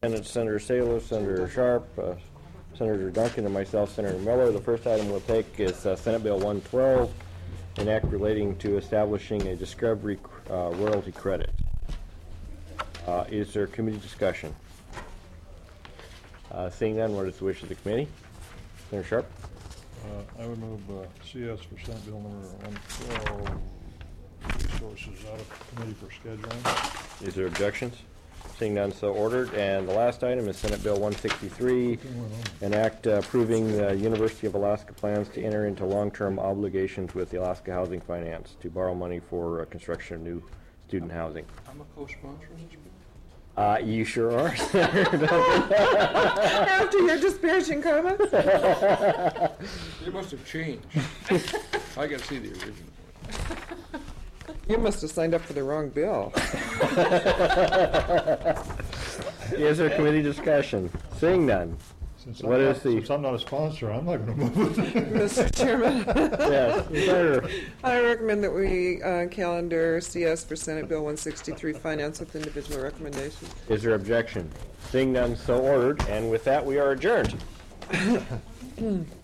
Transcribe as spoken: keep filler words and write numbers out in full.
And Senator Salos, Senator Sharp, uh, Senator Duncan, and myself, Senator Miller. The first item we'll take is uh, Senate Bill one twelve, an act relating to establishing a discovery uh, royalty credit. Uh, is there committee discussion? Uh, seeing none, what is the wish of the committee? Senator Sharp? Uh, I would move uh, C S for Senate Bill number one twelve, resources out of committee for scheduling. Is there objections? Seeing none, so ordered. And the last item is Senate Bill one sixty-three, an act uh, approving the University of Alaska plans to enter into long-term obligations with the Alaska Housing Finance to borrow money for uh, construction of new student housing. I'm a co-sponsor of this bill. Uh, you sure are. After your disparaging comments? They must have changed. I got to see the original. You must have signed up for the wrong bill. Is there committee discussion? Seeing none. Since What I'm is not, the- Since I'm not a sponsor, I'm not going to move it. Mister Chairman, Yes. Senator. I recommend that we uh, calendar C S for Senate Bill one sixty-three, finance with individual recommendations. Is there objection? Seeing none, so ordered. And with that, we are adjourned.